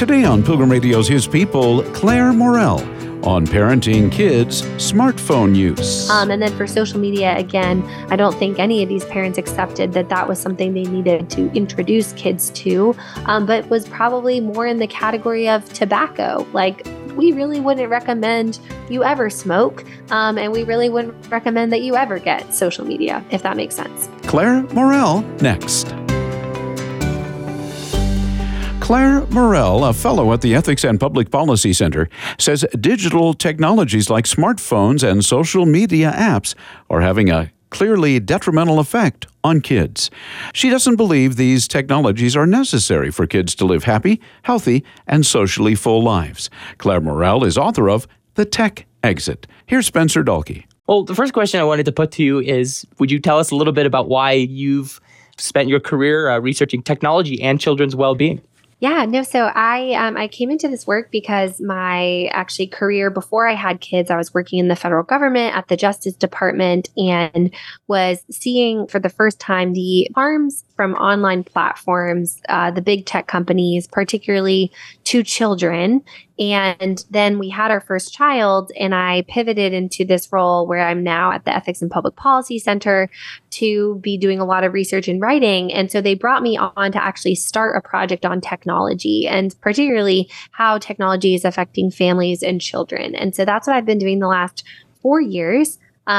Today on Pilgrim Radio's His People, Claire Morell on parenting kids' smartphone use. And then for social media, again, I don't think any of these parents accepted that that was something they needed to introduce kids to, but was probably more in the category of tobacco. Like, we really wouldn't recommend you ever smoke, and we really wouldn't recommend that you ever get social media, if that makes sense. Claire Morell next. Claire Morell, a fellow at the Ethics and Public Policy Center, says digital technologies like smartphones and social media apps are having a clearly detrimental effect on kids. She doesn't believe these technologies are necessary for kids to live happy, healthy, and socially full lives. Claire Morell is author of The Tech Exit. Here's Spencer Dahlke. Well, the first question I wanted to put to you is, would you tell us a little bit about why you've spent your career researching technology and children's well-being? Yeah, no. So I came into this work because my career before I had kids, I was working in the federal government at the Justice Department and was seeing for the first time the harms from online platforms, the big tech companies, particularly to children. And then we had our first child, and I pivoted into this role where I'm now at the Ethics and Public Policy Center to be doing a lot of research and writing. And so they brought me on to actually start a project on technology, and particularly how technology is affecting families and children. And so that's what I've been doing the last 4 years.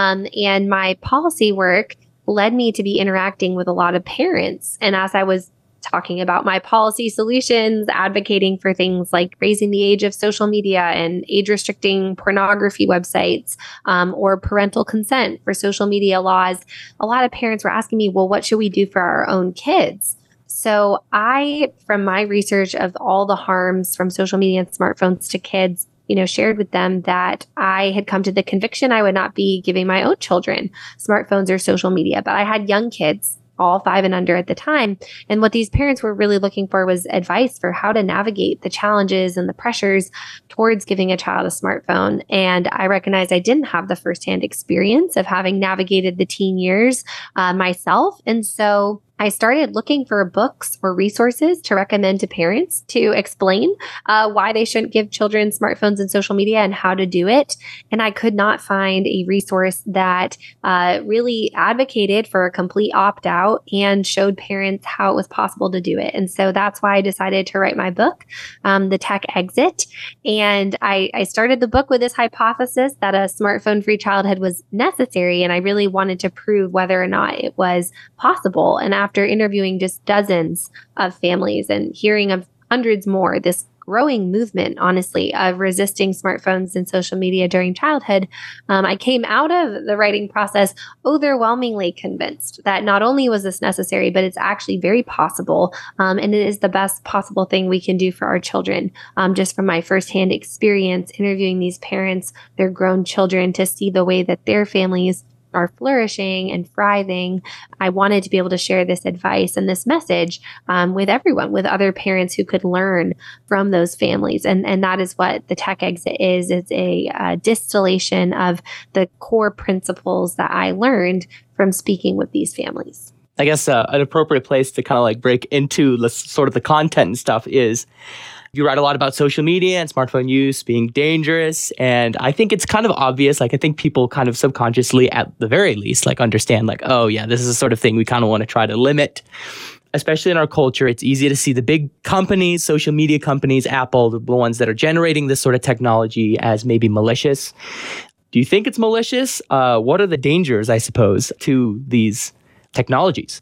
And my policy work led me to be interacting with a lot of parents. And as I was talking about my policy solutions, advocating for things like raising the age of social media and age restricting pornography websites, or parental consent for social media laws, a lot of parents were asking me, well, what should we do for our own kids? So from my research of all the harms from social media and smartphones to kids, shared with them that I had come to the conviction I would not be giving my own children smartphones or social media, but I had young kids, all 5 and under at the time. And what these parents were really looking for was advice for how to navigate the challenges and the pressures towards giving a child a smartphone. And I recognized I didn't have the firsthand experience of having navigated the teen years myself. And so I started looking for books or resources to recommend to parents to explain why they shouldn't give children smartphones and social media and how to do it. And I could not find a resource that really advocated for a complete opt-out and showed parents how it was possible to do it. And so that's why I decided to write my book, The Tech Exit. And I started the book with this hypothesis that a smartphone-free childhood was necessary. And I really wanted to prove whether or not it was possible. And after interviewing just dozens of families and hearing of hundreds more, this growing movement, honestly, of resisting smartphones and social media during childhood, I came out of the writing process overwhelmingly convinced that not only was this necessary, but it's actually very possible. And it is the best possible thing we can do for our children. Just from my firsthand experience interviewing these parents, their grown children, to see the way that their families are flourishing and thriving, I wanted to be able to share this advice and this message with everyone, with other parents who could learn from those families. And that is what the Tech Exit is. It's a distillation of the core principles that I learned from speaking with these families. I guess an appropriate place to kind of like break into sort of the content and stuff is, you write a lot about social media and smartphone use being dangerous. And I think it's kind of obvious. Like, I think people kind of subconsciously, at the very least, like understand like, oh yeah, this is the sort of thing we kind of want to try to limit. Especially in our culture, it's easy to see the big companies, social media companies, Apple, the ones that are generating this sort of technology as maybe malicious. Do you think it's malicious? What are the dangers, I suppose, to these technologies?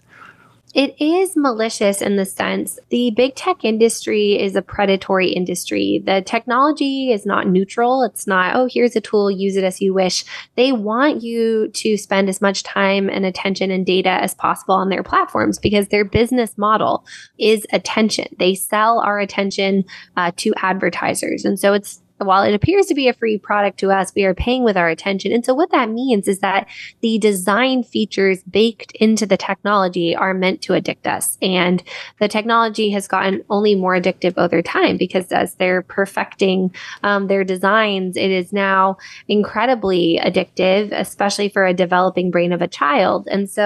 It is malicious in the sense the big tech industry is a predatory industry. The technology is not neutral. It's not, oh, here's a tool, use it as you wish. They want you to spend as much time and attention and data as possible on their platforms because their business model is attention. They sell our attention to advertisers. And so while it appears to be a free product to us, we are paying with our attention. And so what that means is that the design features baked into the technology are meant to addict us. And the technology has gotten only more addictive over time because as they're perfecting their designs, it is now incredibly addictive, especially for a developing brain of a child. And so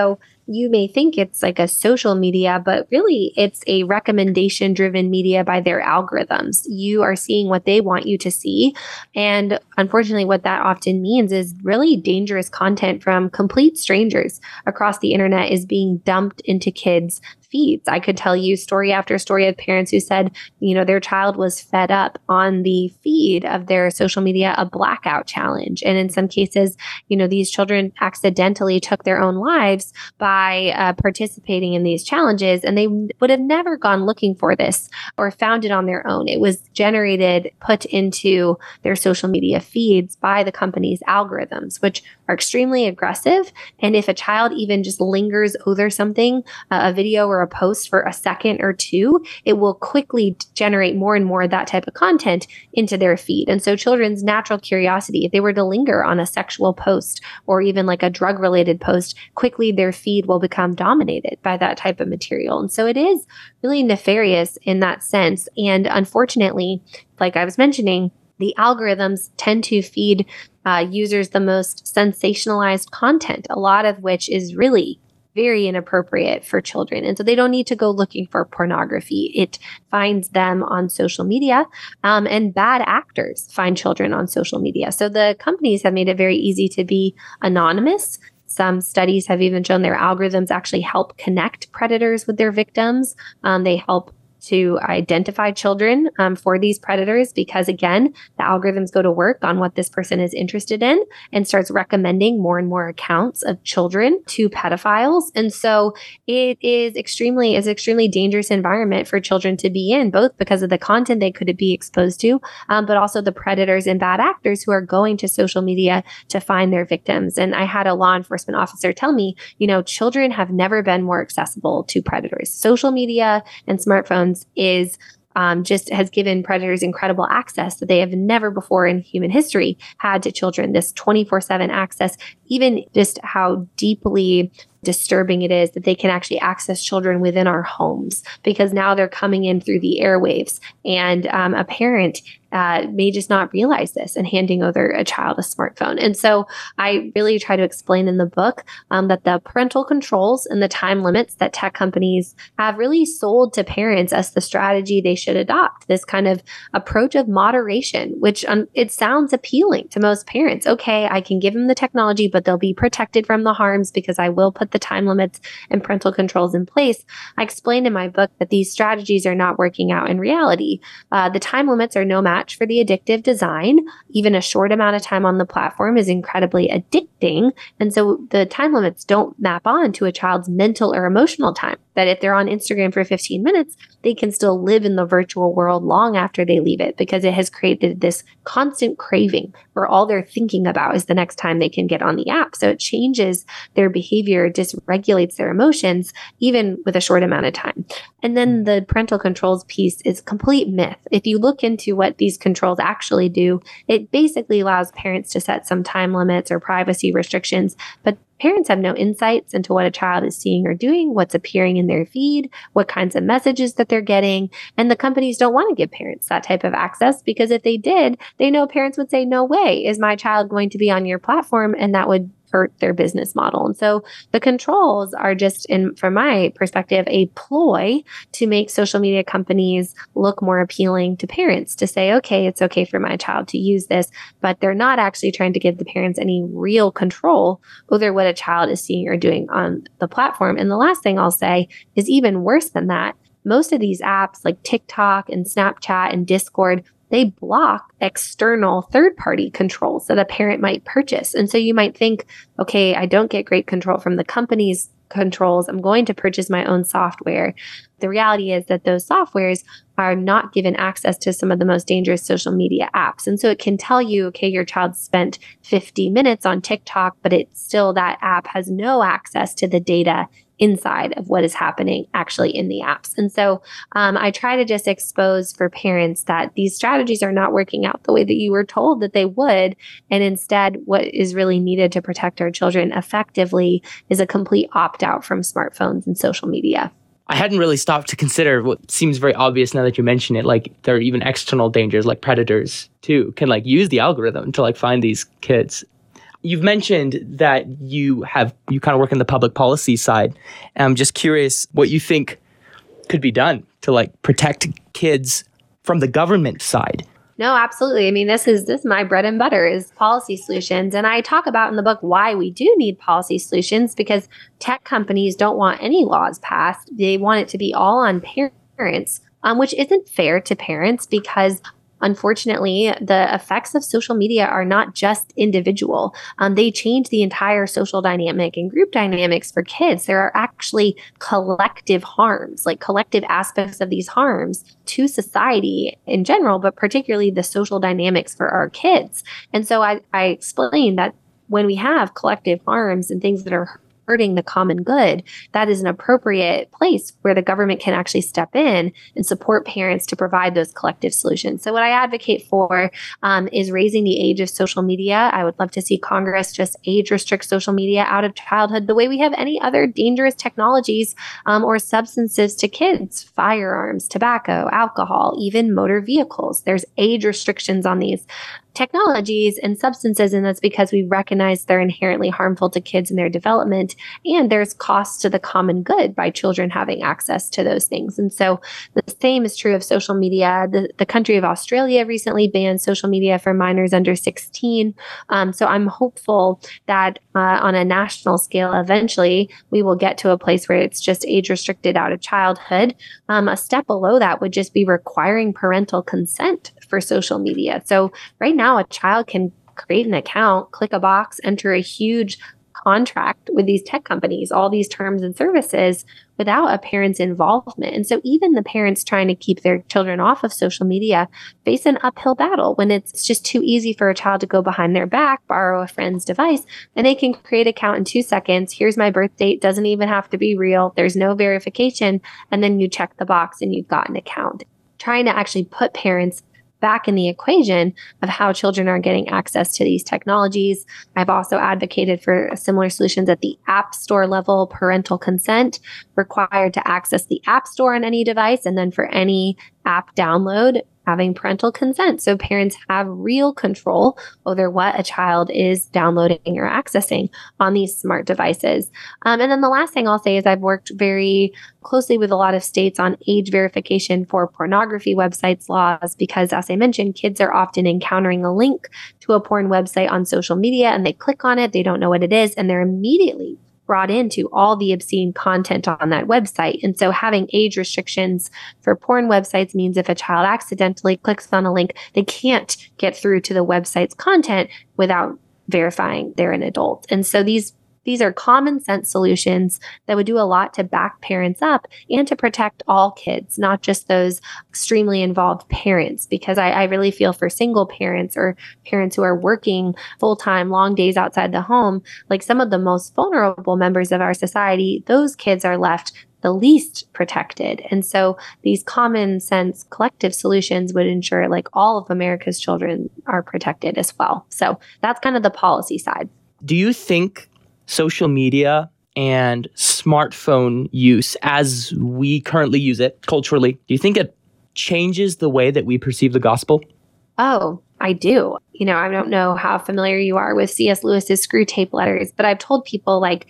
you may think it's like a social media, but really it's a recommendation driven media by their algorithms. You are seeing what they want you to see. And unfortunately, what that often means is really dangerous content from complete strangers across the internet is being dumped into kids' feeds. I could tell you story after story of parents who said, their child was fed up on the feed of their social media, a blackout challenge. And in some cases, these children accidentally took their own lives by participating in these challenges, and they would have never gone looking for this or found it on their own. It was generated, put into their social media feeds by the company's algorithms, which are extremely aggressive. And if a child even just lingers over something, a video or a post for a second or two, it will quickly generate more and more of that type of content into their feed. And so children's natural curiosity, if they were to linger on a sexual post or even like a drug related post, quickly their feed will become dominated by that type of material. And so it is really nefarious in that sense. And unfortunately, like I was mentioning, the algorithms tend to feed users the most sensationalized content, a lot of which is really very inappropriate for children. And so they don't need to go looking for pornography. It finds them on social media, and bad actors find children on social media. So the companies have made it very easy to be anonymous. Some studies have even shown their algorithms actually help connect predators with their victims. They help to identify children for these predators because, again, the algorithms go to work on what this person is interested in and starts recommending more and more accounts of children to pedophiles. And so it is an extremely dangerous environment for children to be in, both because of the content they could be exposed to, but also the predators and bad actors who are going to social media to find their victims. And I had a law enforcement officer tell me, children have never been more accessible to predators. Social media and smartphones is just has given predators incredible access that they have never before in human history had to children. This 24/7 access, even just how deeply disturbing it is that they can actually access children within our homes because now they're coming in through the airwaves. And a parent may just not realize this and handing over a child a smartphone. And so I really try to explain in the book that the parental controls and the time limits that tech companies have really sold to parents as the strategy they should adopt, this kind of approach of moderation, which it sounds appealing to most parents. Okay, I can give them the technology, but they'll be protected from the harms because I will put the time limits and parental controls in place. I explained in my book that these strategies are not working out in reality. The time limits are no match for the addictive design. Even a short amount of time on the platform is incredibly addicting. And so the time limits don't map on to a child's mental or emotional time. That if they're on Instagram for 15 minutes, they can still live in the virtual world long after they leave it because it has created this constant craving where all they're thinking about is the next time they can get on the app. So it changes their behavior, dysregulates their emotions, even with a short amount of time. And then the parental controls piece is complete myth. If you look into what these controls actually do, it basically allows parents to set some time limits or privacy restrictions, but parents have no insights into what a child is seeing or doing, what's appearing in their feed, what kinds of messages that they're getting. And the companies don't want to give parents that type of access because if they did, they know parents would say, no way is my child going to be on your platform, and that would hurt their business model. And so the controls are just, from my perspective, a ploy to make social media companies look more appealing to parents, to say, okay, it's okay for my child to use this, but they're not actually trying to give the parents any real control over what a child is seeing or doing on the platform. And the last thing I'll say is even worse than that. Most of these apps like TikTok and Snapchat and Discord, they block external third-party controls that a parent might purchase. And so you might think, okay, I don't get great control from the company's controls. I'm going to purchase my own software. The reality is that those softwares are not given access to some of the most dangerous social media apps. And so it can tell you, okay, your child spent 50 minutes on TikTok, but it's still that app has no access to the data inside of what is happening actually in the apps. And so I try to just expose for parents that these strategies are not working out the way that you were told that they would. And instead, what is really needed to protect our children effectively is a complete opt-out from smartphones and social media. I hadn't really stopped to consider what seems very obvious now that you mention it. Like there are even external dangers, like predators too, can like use the algorithm to like find these kids. You've mentioned that you kind of work in the public policy side. And I'm just curious what you think could be done to like protect kids from the government side. No, absolutely. I mean, this is my bread and butter is policy solutions. And I talk about in the book why we do need policy solutions, because tech companies don't want any laws passed. They want it to be all on parents, which isn't fair to parents because unfortunately, the effects of social media are not just individual. They change the entire social dynamic and group dynamics for kids. There are actually collective harms, like collective aspects of these harms to society in general, but particularly the social dynamics for our kids. And so I explained that when we have collective harms and things that are hurting the common good, that is an appropriate place where the government can actually step in and support parents to provide those collective solutions. So what I advocate for is raising the age of social media. I would love to see Congress just age restrict social media out of childhood the way we have any other dangerous technologies or substances to kids, firearms, tobacco, alcohol, even motor vehicles. There's age restrictions on these technologies and substances, and that's because we recognize they're inherently harmful to kids in their development, and there's costs to the common good by children having access to those things. And so the same is true of social media. The country of Australia recently banned social media for minors under 16. So I'm hopeful that on a national scale, eventually we will get to a place where it's just age restricted out of childhood. A step below that would just be requiring parental consent for social media. So right now, a child can create an account, click a box, enter a huge contract with these tech companies, all these terms and services without a parent's involvement. And so even the parents trying to keep their children off of social media face an uphill battle when it's just too easy for a child to go behind their back, borrow a friend's device, and they can create an account in 2 seconds. Here's my birth date, doesn't even have to be real. There's no verification. And then you check the box and you've got an account. Trying to actually put parents back in the equation of how children are getting access to these technologies. I've also advocated for similar solutions at the App Store level, parental consent required to access the App Store on any device, and then for any app download, having parental consent. So parents have real control over what a child is downloading or accessing on these smart devices. And then the last thing I'll say is I've worked very closely with a lot of states on age verification for pornography websites laws, because as I mentioned, kids are often encountering a link to a porn website on social media and they click on it, they don't know what it is, and they're immediately brought into all the obscene content on that website. And so having age restrictions for porn websites means if a child accidentally clicks on a link, they can't get through to the website's content without verifying they're an adult. And so these are common sense solutions that would do a lot to back parents up and to protect all kids, not just those extremely involved parents, because I really feel for single parents or parents who are working full-time, long days outside the home, like some of the most vulnerable members of our society, those kids are left the least protected. And so these common sense collective solutions would ensure like all of America's children are protected as well. So that's kind of the policy side. Do you think social media and smartphone use as we currently use it culturally, do you think it changes the way that we perceive the gospel? Oh, I do. I don't know how familiar you are with C.S. Lewis's Screwtape Letters, but I've told people like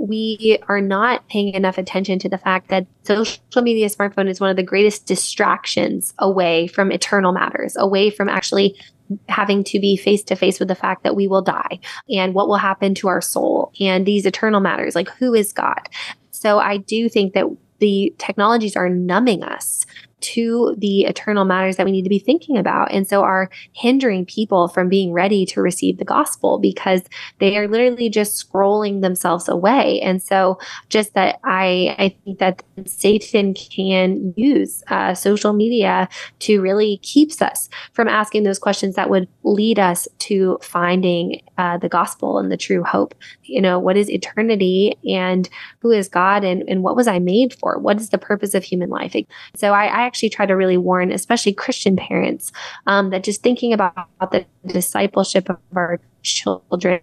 we are not paying enough attention to the fact that social media smartphone is one of the greatest distractions away from eternal matters, away from actually having to be face to face with the fact that we will die and what will happen to our soul and these eternal matters, like who is God. So I do think that the technologies are numbing us to the eternal matters that we need to be thinking about, and so are hindering people from being ready to receive the gospel because they are literally just scrolling themselves away. And so just that I think that Satan can use social media to really keeps us from asking those questions that would lead us to finding the gospel and the true hope. What is eternity and who is God and what was I made for? What is the purpose of human life? So I actually try to really warn, especially Christian parents, that just thinking about the discipleship of our children,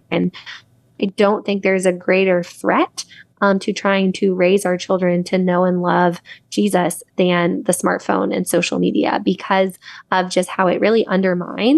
I don't think there's a greater threat to trying to raise our children to know and love Jesus than the smartphone and social media because of just how it really undermines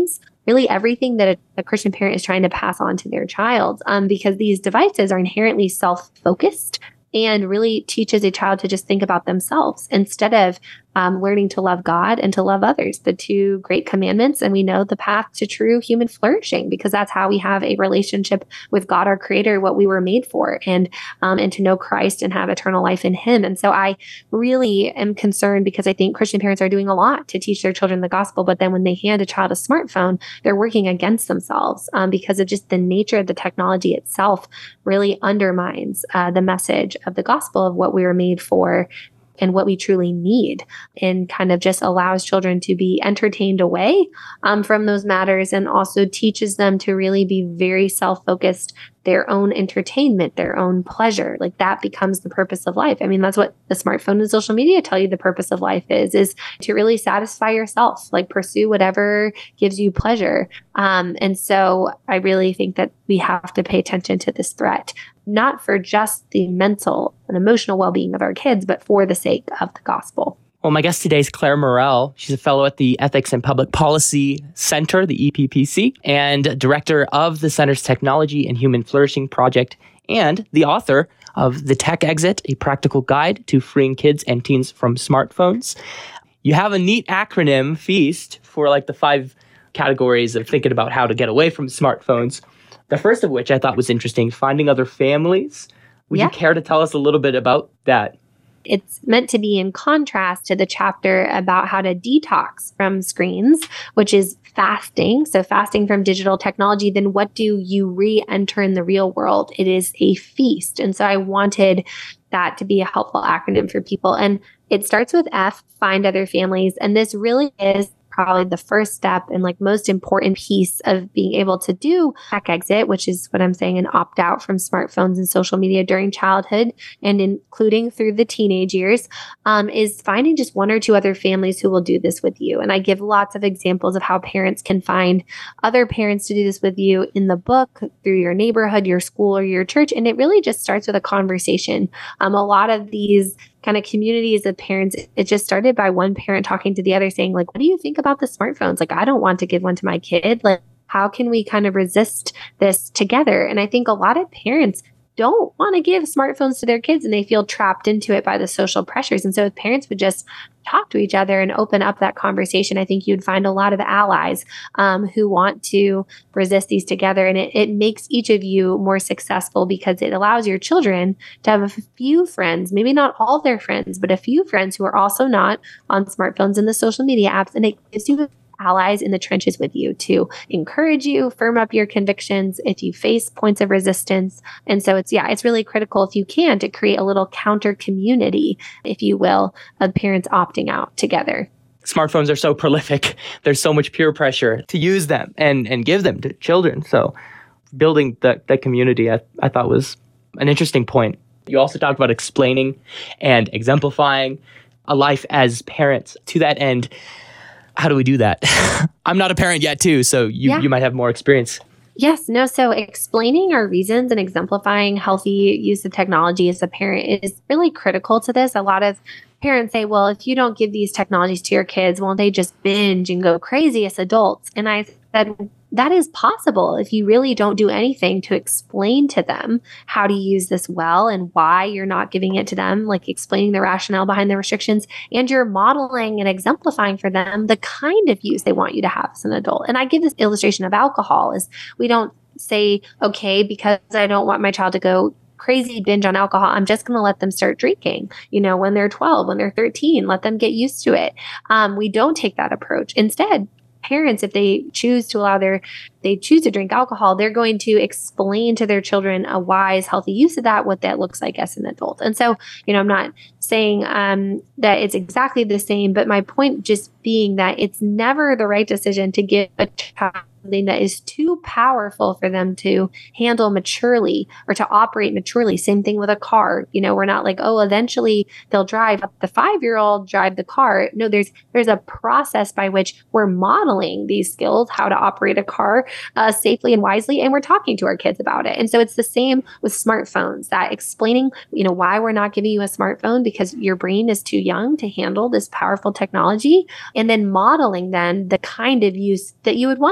really everything that a Christian parent is trying to pass on to their child, because these devices are inherently self-focused and really teaches a child to just think about themselves instead of learning to love God and to love others, the two great commandments. And we know the path to true human flourishing, because that's how we have a relationship with God, our creator, what we were made for, and to know Christ and have eternal life in him. And so I really am concerned, because I think Christian parents are doing a lot to teach their children the gospel. But then when they hand a child a smartphone, they're working against themselves because of just the nature of the technology itself really undermines the message of the gospel of what we were made for and what we truly need, and kind of just allows children to be entertained away from those matters, and also teaches them to really be very self-focused, their own entertainment, their own pleasure. Like that becomes the purpose of life. I mean, that's what the smartphone and social media tell you the purpose of life is to really satisfy yourself, like pursue whatever gives you pleasure. And so I really think that we have to pay attention to this threat, not for just the mental and emotional well-being of our kids, but for the sake of the gospel. Well, my guest today is Claire Morell. She's a fellow at the Ethics and Public Policy Center, the EPPC, and director of the center's Technology and Human Flourishing Project, and the author of The Tech Exit, a practical guide to freeing kids and teens from smartphones. You have a neat acronym, FEAST, for like the 5 categories of thinking about how to get away from smartphones. The first of which I thought was interesting, finding other families. Would you care to tell us a little bit about that? It's meant to be in contrast to the chapter about how to detox from screens, which is fasting. So fasting from digital technology, then what do you re-enter in the real world? It is a feast. And so I wanted that to be a helpful acronym for people. And it starts with F, find other families. And this really is probably the first step and like most important piece of being able to do tech exit, which is what I'm saying, an opt out from smartphones and social media during childhood and including through the teenage years, is finding just 1 or 2 other families who will do this with you. And I give lots of examples of how parents can find other parents to do this with you in the book, through your neighborhood, your school, or your church. And it really just starts with a conversation. A lot of these kind of communities of parents, it just started by one parent talking to the other saying, like, what do you think about the smartphones? Like, I don't want to give one to my kid. Like, how can we kind of resist this together? And I think a lot of parents don't want to give smartphones to their kids and they feel trapped into it by the social pressures. And so if parents would just talk to each other and open up that conversation, I think you'd find a lot of allies who want to resist these together. And it makes each of you more successful because it allows your children to have a few friends, maybe not all their friends, but a few friends who are also not on smartphones and the social media apps. And it gives you allies in the trenches with you to encourage you, firm up your convictions if you face points of resistance. And so it's really critical, if you can, to create a little counter community, if you will, of parents opting out together. Smartphones are so prolific. There's so much peer pressure to use them and give them to children. So building that community, I thought was an interesting point. You also talked about explaining and exemplifying a life as parents. To that end, how do we do that? I'm not a parent yet too, so you might have more experience. Yes, no. So explaining our reasons and exemplifying healthy use of technology as a parent is really critical to this. A lot of parents say, well, if you don't give these technologies to your kids, won't they just binge and go crazy as adults? And I said, that is possible if you really don't do anything to explain to them how to use this well and why you're not giving it to them, like explaining the rationale behind the restrictions, and you're modeling and exemplifying for them the kind of use they want you to have as an adult. And I give this illustration of alcohol is we don't say, okay, because I don't want my child to go crazy binge on alcohol, I'm just going to let them start drinking, when they're 12, when they're 13, let them get used to it. We don't take that approach. Instead, parents, if they choose to drink alcohol, they're going to explain to their children a wise, healthy use of that, what that looks like as an adult. And so, I'm not saying that it's exactly the same, but my point just being that it's never the right decision to give a child something that is too powerful for them to handle maturely or to operate maturely. Same thing with a car. We're not like, oh, eventually they'll drive. The 5-year-old drive the car. No, there's a process by which we're modeling these skills, how to operate a car safely and wisely, and we're talking to our kids about it. And so it's the same with smartphones, that explaining, why we're not giving you a smartphone because your brain is too young to handle this powerful technology, and then modeling then the kind of use that you would want them to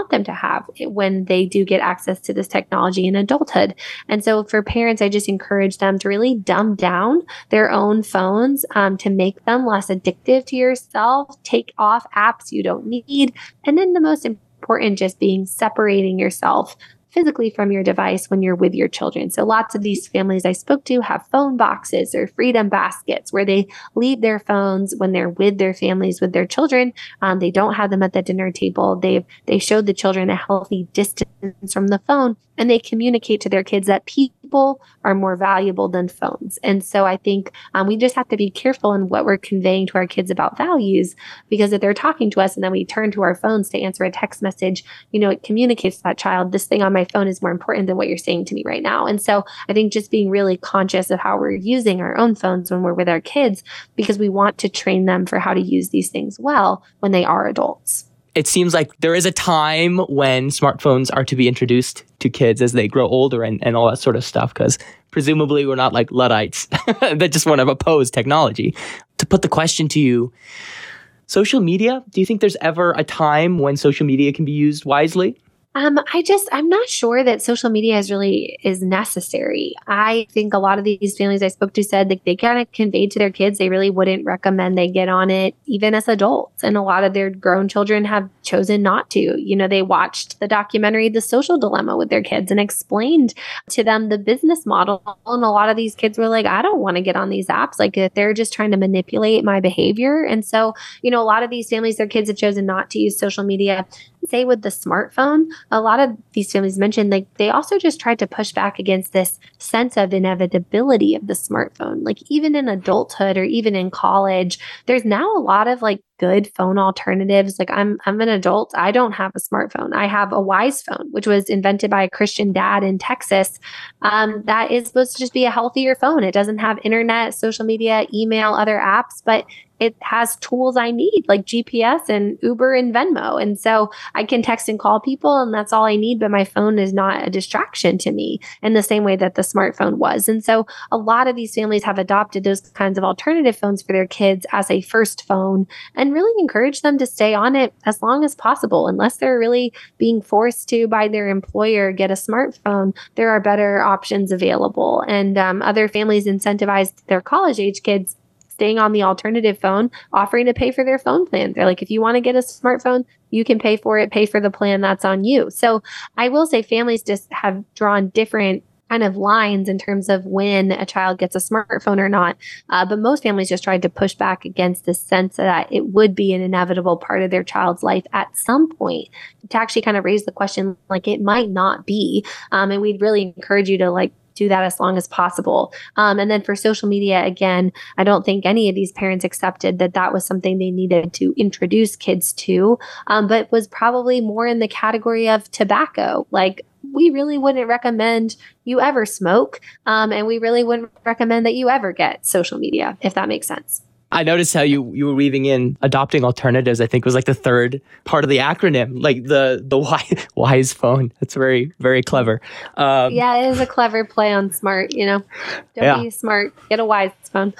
have when they do get access to this technology in adulthood. And so for parents, I just encourage them to really dumb down their own phones to make them less addictive to yourself, take off apps you don't need. And then the most important, just being separating yourself physically from your device when you're with your children. So lots of these families I spoke to have phone boxes or freedom baskets where they leave their phones when they're with their families, with their children. They don't have them at the dinner table. They showed the children a healthy distance from the phone, and they communicate to their kids that people are more valuable than phones. And so I think we just have to be careful in what we're conveying to our kids about values, because if they're talking to us and then we turn to our phones to answer a text message, it communicates to that child, this thing on my phone is more important than what you're saying to me right now. And so I think just being really conscious of how we're using our own phones when we're with our kids, because we want to train them for how to use these things well when they are adults. It seems like there is a time when smartphones are to be introduced to kids as they grow older and all that sort of stuff, because presumably we're not like Luddites that just want to oppose technology. To put the question to you, social media, do you think there's ever a time when social media can be used wisely? I'm not sure that social media is necessary. I think a lot of these families I spoke to said that they kind of conveyed to their kids they really wouldn't recommend they get on it even as adults. And a lot of their grown children have chosen not to. They watched the documentary The Social Dilemma with their kids and explained to them the business model. And a lot of these kids were like, I don't want to get on these apps. Like they're just trying to manipulate my behavior. And so, a lot of these families, their kids have chosen not to use social media. Say with the smartphone, a lot of these families mentioned they also just tried to push back against this sense of inevitability of the smartphone. Like even in adulthood or even in college, there's now a lot of good phone alternatives. Like I'm an adult. I don't have a smartphone. I have a Wise phone, which was invented by a Christian dad in Texas. That is supposed to just be a healthier phone. It doesn't have internet, social media, email, other apps, but it has tools I need like GPS and Uber and Venmo. And so I can text and call people and that's all I need, but my phone is not a distraction to me in the same way that the smartphone was. And so a lot of these families have adopted those kinds of alternative phones for their kids as a first phone and really encourage them to stay on it as long as possible. Unless they're really being forced to by their employer get a smartphone, there are better options available. And other families incentivize their college age kids staying on the alternative phone, offering to pay for their phone plan. They're like, if you want to get a smartphone, you can pay for it, pay for the plan, that's on you. So I will say families just have drawn different kind of lines in terms of when a child gets a smartphone or not. But most families just tried to push back against the sense that it would be an inevitable part of their child's life at some point, to actually kind of raise the question, like it might not be. And we'd really encourage you to do that as long as possible. And then for social media, again, I don't think any of these parents accepted that was something they needed to introduce kids to, but was probably more in the category of tobacco. Like, we really wouldn't recommend you ever smoke, and we really wouldn't recommend that you ever get social media, if that makes sense. I noticed how you were weaving in adopting alternatives. I think was like the third part of the acronym, like the Wise phone. That's very, very clever. Yeah, it is a clever play on smart. Don't be smart. Get a Wise phone.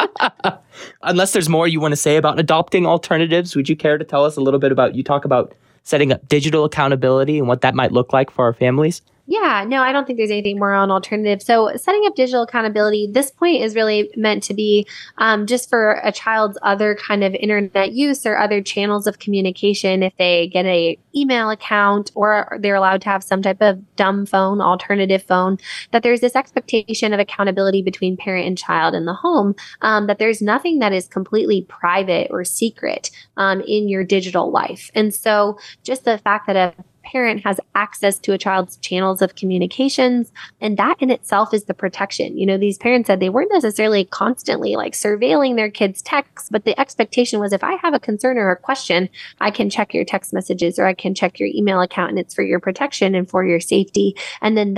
Unless there's more you want to say about adopting alternatives, would you care to tell us a little bit about? You talk about setting up digital accountability and what that might look like for our families. Yeah, no, I don't think there's anything more on alternative. So setting up digital accountability, this point is really meant to be just for a child's other kind of internet use or other channels of communication. If they get a email account or they're allowed to have some type of dumb phone, alternative phone, that there's this expectation of accountability between parent and child in the home, that there's nothing that is completely private or secret in your digital life. And so just the fact that a parent has access to a child's channels of communications, and that in itself is the protection. These parents said they weren't necessarily constantly surveilling their kids' texts, but the expectation was if I have a concern or a question, I can check your text messages or I can check your email account, and it's for your protection and for your safety. And then that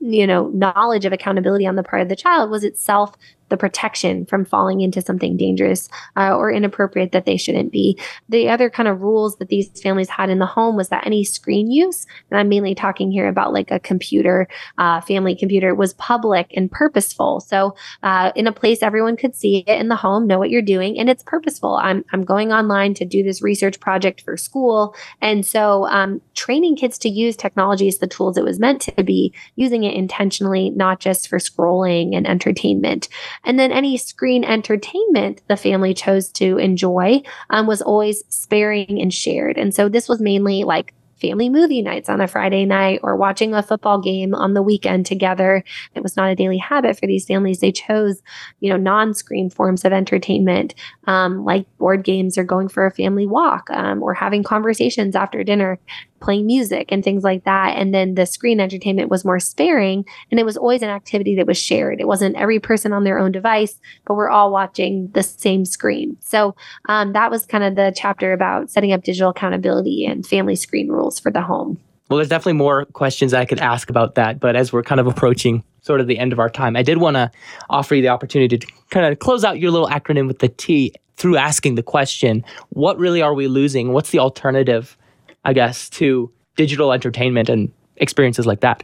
knowledge of accountability on the part of the child was itself the protection from falling into something dangerous or inappropriate that they shouldn't be. The other kind of rules that these families had in the home was that any screen use, and I'm mainly talking here about like a computer, family computer, was public and purposeful. So in a place everyone could see it in the home, know what you're doing, and it's purposeful. I'm going online to do this research project for school. And so training kids to use technology as the tools it was meant to be, using it intentionally, not just for scrolling and entertainment. And then any screen entertainment the family chose to enjoy was always sparing and shared. And so this was mainly like family movie nights on a Friday night or watching a football game on the weekend together. It was not a daily habit for these families. They chose, non-screen forms of entertainment, like board games or going for a family walk, or having conversations after dinner, playing music and things like that. And then the screen entertainment was more sparing, and it was always an activity that was shared. It wasn't every person on their own device, but we're all watching the same screen. So that was kind of the chapter about setting up digital accountability and family screen rules for the home. Well, there's definitely more questions I could ask about that, but as we're kind of approaching sort of the end of our time, I did want to offer you the opportunity to kind of close out your little acronym with the T through asking the question, what really are we losing? What's the alternative, I guess, to digital entertainment and experiences like that?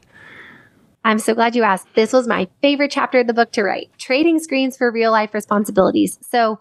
I'm so glad you asked. This was my favorite chapter of the book to write, trading screens for real life responsibilities. So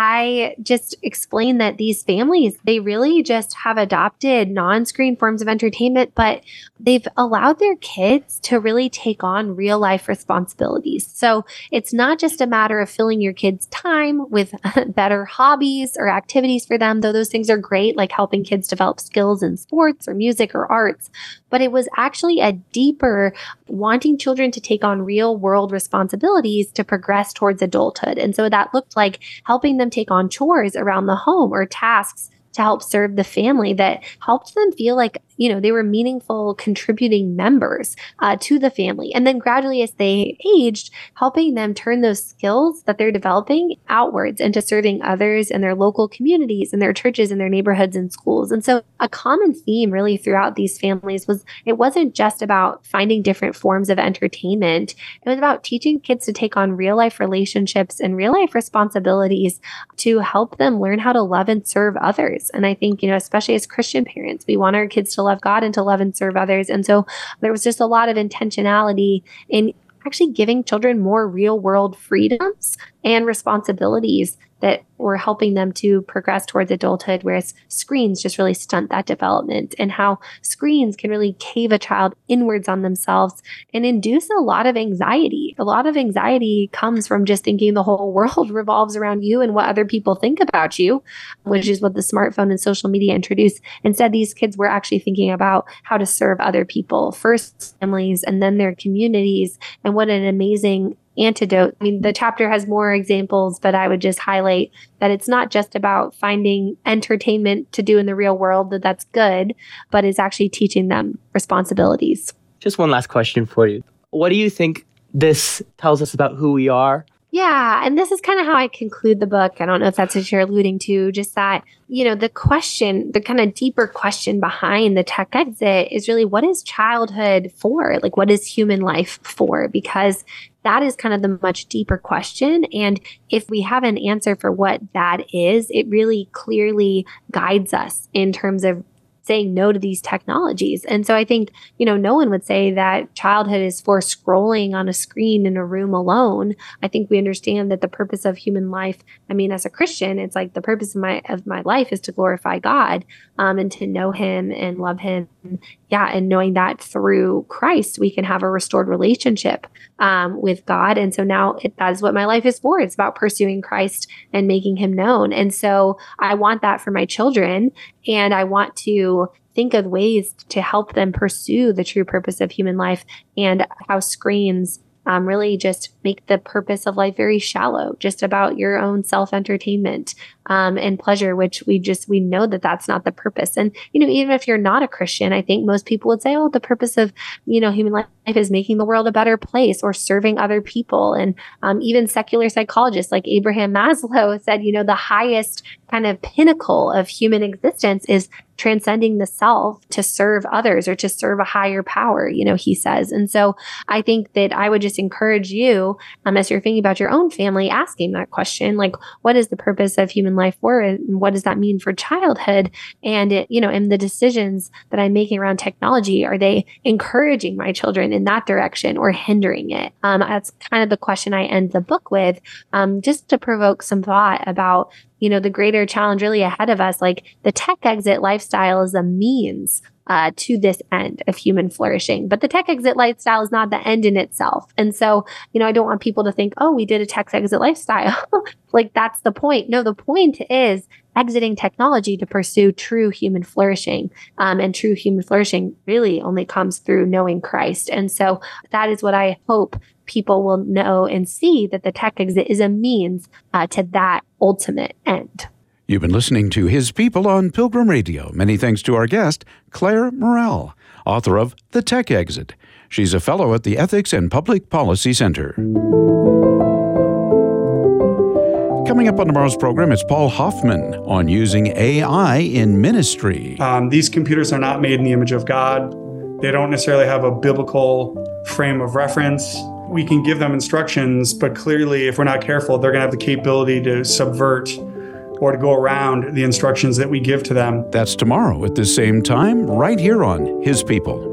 I just explained that these families, they really just have adopted non-screen forms of entertainment, but they've allowed their kids to really take on real life responsibilities. So it's not just a matter of filling your kids' time with better hobbies or activities for them, though those things are great, like helping kids develop skills in sports or music or arts, but it was actually a deeper wanting children to take on real world responsibilities to progress towards adulthood. And so that looked like helping them take on chores around the home or tasks to help serve the family that helped them feel like, they were meaningful contributing members to the family. And then gradually as they aged, helping them turn those skills that they're developing outwards into serving others in their local communities and their churches and their neighborhoods and schools. And so a common theme really throughout these families was it wasn't just about finding different forms of entertainment. It was about teaching kids to take on real life relationships and real life responsibilities to help them learn how to love and serve others. And I think, especially as Christian parents, we want our kids to love God and to love and serve others. And so there was just a lot of intentionality in actually giving children more real world freedoms and responsibilities that were helping them to progress towards adulthood, whereas screens just really stunt that development, and how screens can really cave a child inwards on themselves and induce a lot of anxiety. A lot of anxiety comes from just thinking the whole world revolves around you and what other people think about you, which is what the smartphone and social media introduced. Instead, these kids were actually thinking about how to serve other people, first families and then their communities, and what an amazing antidote. I mean, the chapter has more examples, but I would just highlight that it's not just about finding entertainment to do in the real world, that's good, but it's actually teaching them responsibilities. Just one last question for you. What do you think this tells us about who we are? Yeah, and this is kind of how I conclude the book. I don't know if that's what you're alluding to, just that, the question, the kind of deeper question behind the tech exit is really, what is childhood for? Like, what is human life for? Because that is kind of the much deeper question. And if we have an answer for what that is, it really clearly guides us in terms of saying no to these technologies. And so I think, no one would say that childhood is for scrolling on a screen in a room alone. I think we understand that the purpose of human life, as a Christian, it's like the purpose of my life is to glorify God, and to know him and love him. Yeah. And knowing that through Christ, we can have a restored relationship with God. And so now that is what my life is for. It's about pursuing Christ and making him known. And so I want that for my children. And I want to think of ways to help them pursue the true purpose of human life, and how screens really just make the purpose of life very shallow, just about your own self-entertainment. and pleasure, which we know that that's not the purpose. And, even if you're not a Christian, I think most people would say, oh, the purpose of, human life is making the world a better place or serving other people. And even secular psychologists like Abraham Maslow said, the highest kind of pinnacle of human existence is transcending the self to serve others or to serve a higher power, he says. And so I think that I would just encourage you, as you're thinking about your own family, asking that question, like, what is the purpose of human life for, and what does that mean for childhood? And, in the decisions that I'm making around technology, are they encouraging my children in that direction or hindering it? That's kind of the question I end the book with, just to provoke some thought about the greater challenge really ahead of us. Like, the tech exit lifestyle is a means to this end of human flourishing. But the tech exit lifestyle is not the end in itself. And so, I don't want people to think, oh, we did a tech exit lifestyle. Like, that's the point. No, the point is exiting technology to pursue true human flourishing. And true human flourishing really only comes through knowing Christ. And so that is what I hope people will know and see, that the tech exit is a means to that ultimate end. You've been listening to His People on Pilgrim Radio. Many thanks to our guest, Claire Morrell, author of The Tech Exit. She's a fellow at the Ethics and Public Policy Center. Coming up on tomorrow's program is Paul Hoffman on using AI in ministry. These computers are not made in the image of God. They don't necessarily have a biblical frame of reference. We can give them instructions, but clearly, if we're not careful, they're going to have the capability to subvert or to go around the instructions that we give to them. That's tomorrow at the same time, right here on His People.